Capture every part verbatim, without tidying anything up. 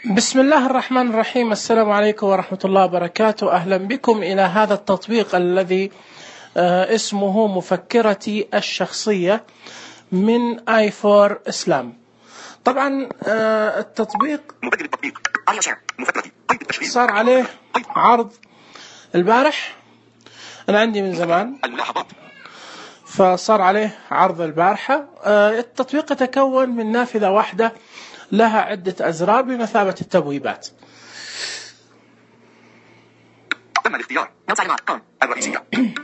بسم الله الرحمن الرحيم. السلام عليكم ورحمة الله وبركاته. أهلا بكم إلى هذا التطبيق الذي اسمه مفكرتي الشخصية من آي فور إسلام. طبعا التطبيق صار عليه عرض البارح، أنا عندي من زمان فصار عليه عرض البارحة. التطبيق يتكون من نافذة واحدة لها عدة أزرار بمثابة التبويبات. تم الاختيار الرئيسية.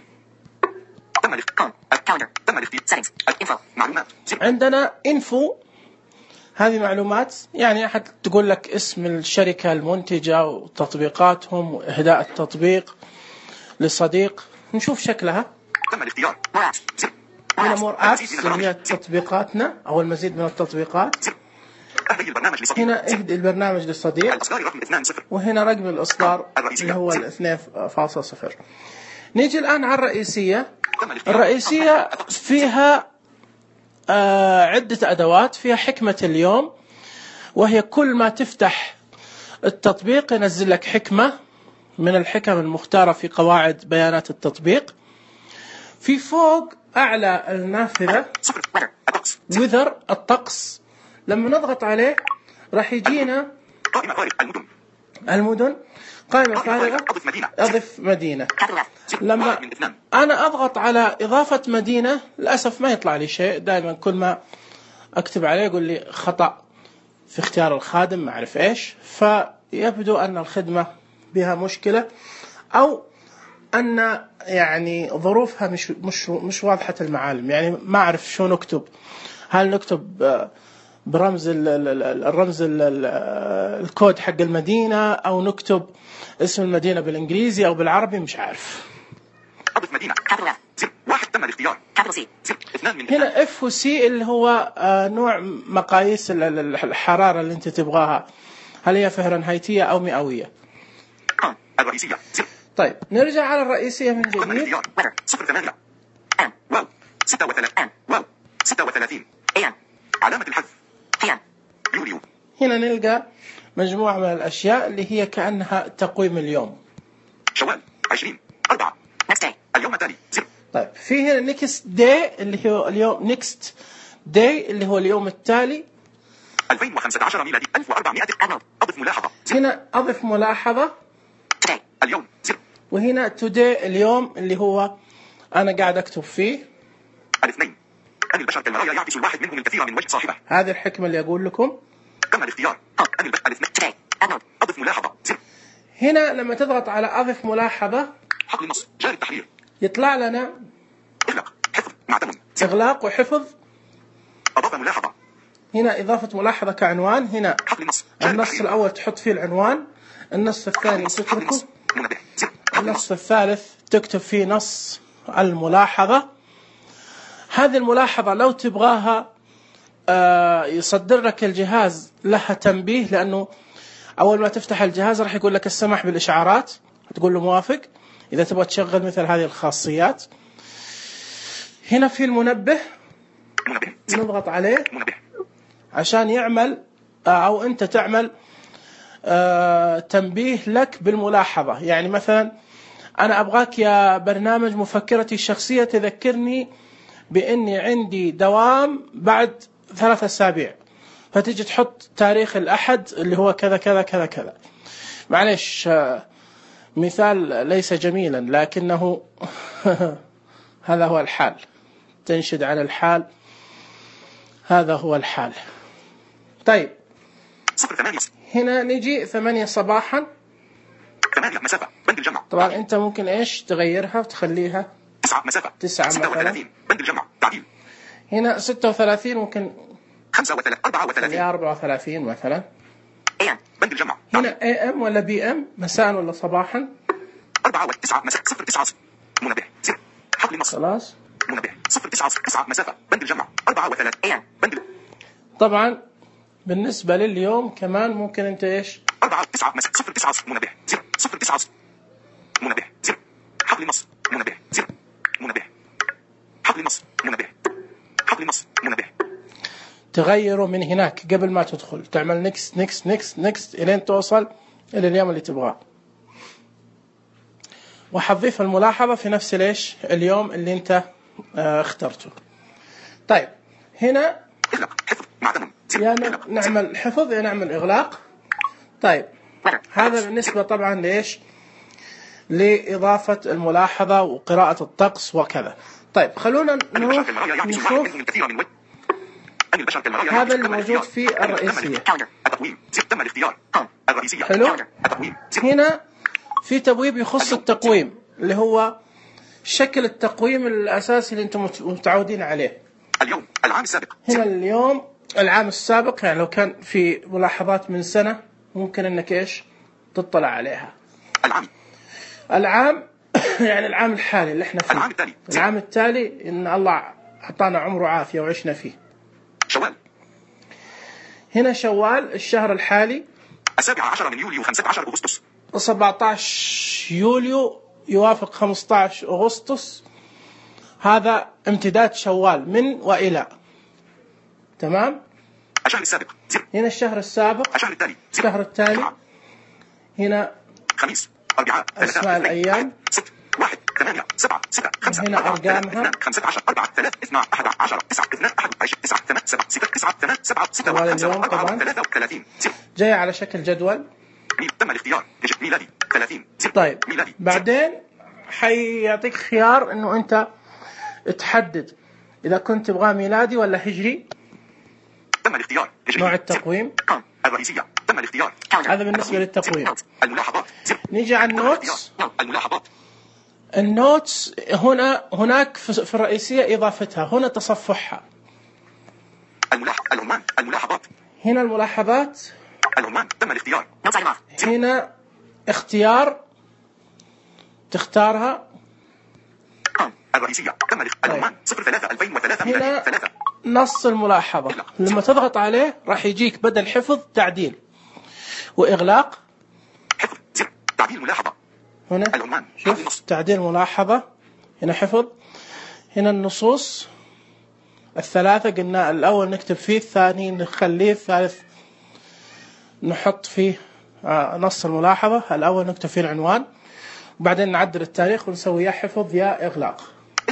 تم الاختيار الكالندر. تم الاختيار الانفو معلومات. عندنا انفو، هذه معلومات، يعني أحد تقول لك اسم الشركة المنتجة وتطبيقاتهم وإهداء التطبيق لصديق. نشوف شكلها. تم الاختيار. هنا مور ابس اللي هي تطبيقاتنا أو المزيد من التطبيقات. هنا اهدي البرنامج للصديق، وهنا رقم الإصدار اللي هو الاثنين فاصلة صفر. نيجي الآن على الرئيسية. الرئيسية فيها آه عدة أدوات، فيها حكمة اليوم، وهي كل ما تفتح التطبيق ينزل لك حكمة من الحكم المختارة في قواعد بيانات التطبيق. في فوق أعلى النافذة وذر الطقس، لما نضغط عليه راح يجينا المدن، قائمة فارغة، أضف مدينة. لما أنا أضغط على إضافة مدينة للأسف ما يطلع لي شيء، دائما كل ما أكتب عليه يقول لي خطأ في اختيار الخادم ما أعرف إيش. فيبدو أن الخدمة بها مشكلة، أو أن يعني ظروفها مش مش مش واضحة المعالم، يعني ما أعرف شو نكتب. هل نكتب برمز الرمز الكود حق المدينة، أو نكتب اسم المدينة بالإنجليزي أو بالعربي، مش عارف. أضف مدينة. واحد تم الاختيار. اثنان من هنا اف وسي اللي هو نوع مقاييس الحرارة اللي أنت تبغاها، هل هي فهرنهايتية أو مئوية. الرئيسية. طيب نرجع على الرئيسية من جديد. صفر ثمانية. واو. ستة وثلاثين. واو. ستة وثلاثين. علامة الحذف. يوليو. هنا نلقى مجموعة من الأشياء اللي هي كأنها تقويم اليوم. شوال عشرين أربعة. اليوم التالي. طيب في هنا نيكست داي اللي هو اليوم، نيكست داي اللي هو اليوم التالي. ألفين وخمسة عشر ميلادي. ألف وأربعمائة. أضف ملاحظة. هنا أضف ملاحظة. اليوم. وهنا today اليوم اللي هو أنا قاعد أكتب فيه. الاثنين. أن البشر كالمرايا يعكس الواحد منهم الكثير من وجه صاحبه. هذه الحكمة اللي أقول لكم. تم الاختيار. أن البشر الاثنين. أضف ملاحظة. هنا لما تضغط على أضف ملاحظة حقل النص جاري التحرير يطلع لنا إغلاق حفظ معتم. إغلاق وحفظ. أضاف ملاحظة. هنا إضافة ملاحظة كعنوان. هنا حقل النص. النص الأول تحط فيه العنوان، النص الثاني تتركه، النص الثالث تكتب فيه نص الملاحظة. هذه الملاحظة لو تبغاها يصدر لك الجهاز لها تنبيه، لأنه أول ما تفتح الجهاز راح يقول لك السماح بالإشعارات، تقول له موافق إذا تبغى تشغل مثل هذه الخاصيات. هنا في المنبه، نضغط عليه عشان يعمل أو أنت تعمل تنبيه لك بالملاحظة. يعني مثلا أنا أبغاك يا برنامج مفكرتي الشخصية تذكرني بأني عندي دوام بعد ثلاثة أسابيع، فتيجي تحط تاريخ الأحد اللي هو كذا كذا كذا كذا. معلش مثال ليس جميلا، لكنه هذا هو الحال. تنشد على الحال، هذا هو الحال. طيب هنا نجي ثمانية صباحا. ثمانية مسافة بند الجمع. طبعا أنت ممكن إيش تغيرها وتخليها تسعة مسافة. تسعة ستة وثلاثين بند الجمع تعديل. هنا ستة وثلاثين ممكن خمسة وثلاثين أربعة وثلاثين أربعة وثلاثين مثلا. إيه بند الجمع. هنا A M ولا B M، مساء ولا صباحا. أربعة وتسعة مسافة. صفر تسعة منبه. زر حقل النص. خلاص. منبه. صفر تسعة تسعة مسافة بند الجمع. أربعة وثلاثين بند. طبعا بالنسبة لليوم كمان ممكن أنت إيش. أربعة تسعة مسافة. صفر تسعة منبه. زر صفر تسعة منبه. زر حقل النص. منبه. زر منبه. حقل النص. منبه. حقل النص. منبه. تغيره من هناك قبل ما تدخل، تعمل نكست نكست نكست نكست إلين توصل إلى اليوم اللي تبغاه. وحتضيف الملاحظة في نفس ليش اليوم اللي أنت اه اخترته. طيب هنا يا نعمل حفظ يا نعمل إغلاق. طيب هذا بالنسبة طبعا ليش لإضافة الملاحظة وقراءة الطقس وكذا. طيب خلونا نروح نشوف هذا الموجود في الرئيسية. حلو. هنا في تبويب يخص التقويم اللي هو شكل التقويم الأساسي اللي أنتم متعودين عليه. اليوم العام السابق. هنا اليوم العام السابق، يعني لو كان في ملاحظات من سنة ممكن أنك إيش تطلع عليها. العام العام يعني العام الحالي اللي احنا فيه. العام التالي. العام التالي إن الله أعطانا عمره عافية وعشنا فيه. شوال. هنا شوال الشهر الحالي السابع عشر من يوليو خمسة عشر أغسطس. سبعة عشر يوليو يوافق خمسة عشر أغسطس. هذا امتداد شوال من وإلى. تمام. الشهر السابق. هنا الشهر السابق. الشهر التالي. الشهر التالي. هنا خميس أربعاء أسماء الأيام. ست واحد ثمانية سبعة ستة خمسة هنا أرقامها خمسة عشر أربعة ثلاثة اثنا أحد عشر تسعة اثنان أحد عشر تسعة ثمانية سبعة ستة تسعة ثمانية سبعة ستة خمسة أربعة ثلاثة وثلاثين. جاي على شكل جدول. تم الاختيار ميلادي ثلاثين. طيب ميلادي. بعدين حيعطيك خيار إنه أنت تحدد إذا كنت تبغاه ميلادي ولا هجري. تم الاختيار. نوع التقويم. الرئيسية. تم الاختيار. هذا بالنسبة للتقويم. الملاحظات. نيجي على النوتس. الملاحظات. النوتس هنا هناك في الرئيسية إضافتها، هنا تصفحها. الملاحظ العنوان. الملاحظات. هنا الملاحظات. العنوان. تم الاختيار. هنا اختيار تختارها. الرئيسية. تم العنوان صفر ثلاثة ألفين وثلاثة هنا نص الملاحظة لما تضغط عليه راح يجيك بدل حفظ تعديل وإغلاق. حفظ. تعديل ملاحظة. هنا العنوان. شوف تعديل ملاحظة. هنا حفظ. هنا النصوص الثلاثة قلنا الأول نكتب فيه، الثاني نخليه، الثالث نحط فيه نص الملاحظة. الأول نكتب فيه العنوان وبعدين نعدل التاريخ ونسوي يا حفظ يا إغلاق.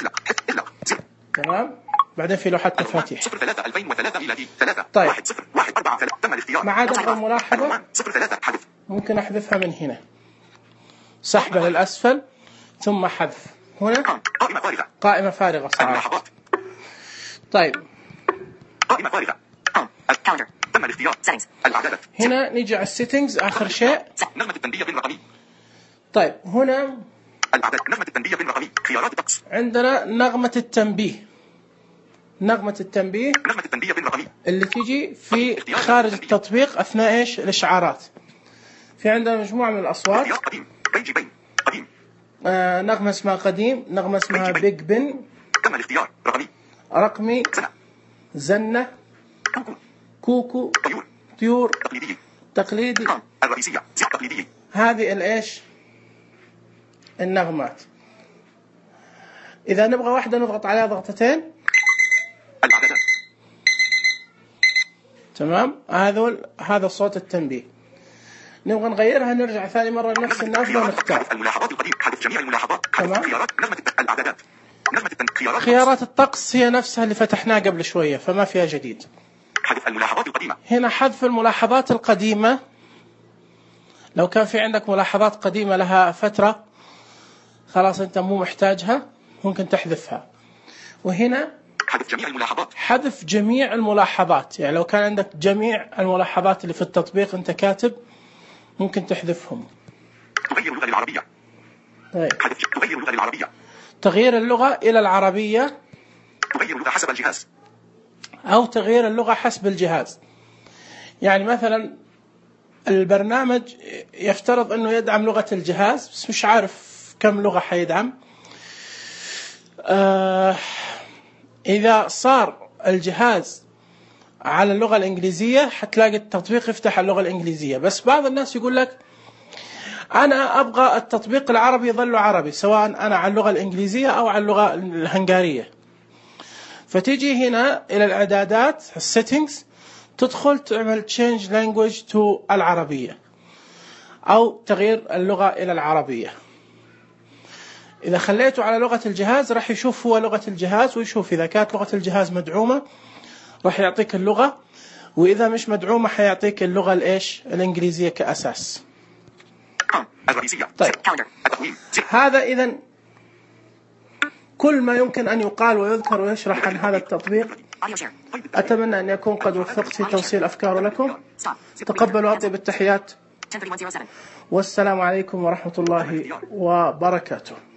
تمام. بعدين في لوحة مفاتيح. صفر ثلاثة ألفين وثلاثة ميلادي ثلاثة. طيب. واحد صفر واحد أربعة ثلاثة. تم الاختيار. ما عاد أبغى الملاحظة. صفر ثلاثة حذف. ممكن أحذفها من هنا. سحبة للأسفل ثم حذف. هنا قائمة فارغة. قائمة فارغة صراحة. طيب. قائمة فارغة. تم الاختيار. الإعدادات. هنا نيجي على السيتنجز آخر شيء. نغمة التنبيه بالرقمي. طيب هنا الإعداد. نغمة التنبيه بالرقمي. خيارات الطقس. عندنا نغمة التنبيه. نغمة التنبيه. نغمة التنبيه بالرقمي. اللي تيجي في خارج التطبيق أثناء إيش الإشعارات. في عندنا مجموعة من الأصوات. قديم. بيجي بين. قديم. آه نغمة اسمها قديم. نغمة اسمها بيج بن. تم الاختيار. رقمي. رقمي. زنة. زنة. كوكو. كوكو. طيور. طيور. تقليدي. تقليدي. الرئيسية. تقليدي. هذه الإيش النغمات. إذا نبغى واحدة نضغط عليها ضغطتين. الإعدادات. تمام. هذول هذا صوت التنبيه. نبغى نغيرها نرجع ثاني مرة لنفس النافذة ونختار. الملاحظات القديمة. حذف جميع الملاحظات. تمام. خيارات. نغمة الإعدادات. نغمة خيارات. خيارات الطقس هي نفسها اللي فتحناها قبل شوية فما فيها جديد. حذف الملاحظات القديمة. هنا حذف الملاحظات القديمة. لو كان في عندك ملاحظات قديمة لها فترة خلاص أنت مو محتاجها ممكن تحذفها. وهنا حذف جميع الملاحظات. حذف جميع الملاحظات، يعني لو كان عندك جميع الملاحظات اللي في التطبيق أنت كاتب ممكن تحذفهم. تغير اللغة للعربية. طيب. حذف تغير اللغة للعربية. تغيير اللغة إلى العربية. تغير اللغة حسب الجهاز. أو تغيير اللغة حسب الجهاز. يعني مثلا البرنامج يفترض أنه يدعم لغة الجهاز بس مش عارف كم لغة حيدعم. آه إذا صار الجهاز على اللغة الإنجليزية حتلاقي التطبيق يفتح اللغة الإنجليزية. بس بعض الناس يقول لك أنا أبغى التطبيق العربي يظل عربي سواء أنا على اللغة الإنجليزية أو على اللغة الهنغارية. فتيجي هنا إلى الإعدادات السيتنجز، تدخل تعمل change language to العربية أو تغيير اللغة إلى العربية. إذا خليته على لغة الجهاز راح يشوف هو لغة الجهاز ويشوف إذا كانت لغة الجهاز مدعومة راح يعطيك اللغة، وإذا مش مدعومة حيعطيك اللغة الإيش الإنجليزية كأساس. طيب هذا إذن كل ما يمكن أن يقال ويذكر ويشرح عن هذا التطبيق. أتمنى أن يكون قد وفقت في توصيل أفكاره لكم. تقبلوا أطيب التحيات، والسلام عليكم ورحمة الله وبركاته.